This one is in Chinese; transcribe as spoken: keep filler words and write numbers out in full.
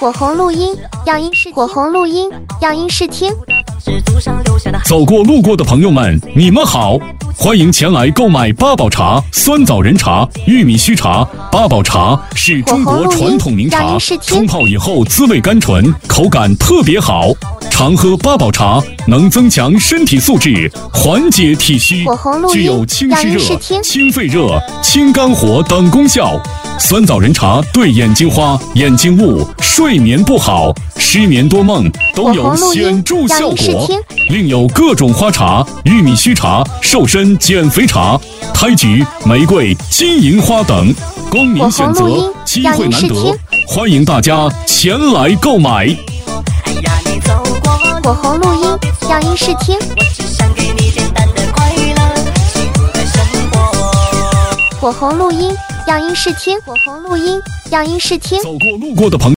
火红录音，要音视火红录音，要音视听。 走过路过的朋友们，你们好，欢迎前来购买八宝茶、酸枣仁茶、玉米须茶。八宝茶是中国传统名茶，冲泡以后滋味甘醇，口感特别好。常喝八宝茶能增强身体素质，缓解体虚，具有清湿热、清肺热、清肝火等功效。酸枣仁茶对眼睛花、眼睛雾、睡眠不好、失眠多梦都有显著效果。另有各种花茶、玉米须茶、瘦身减肥茶、胎菊、玫瑰、金银花等，供您选择，机会难得，欢迎大家前来购买。 火红录音，要音视听。火红录音，要音视听。火红录音，要音视听。 走过路过的朋友。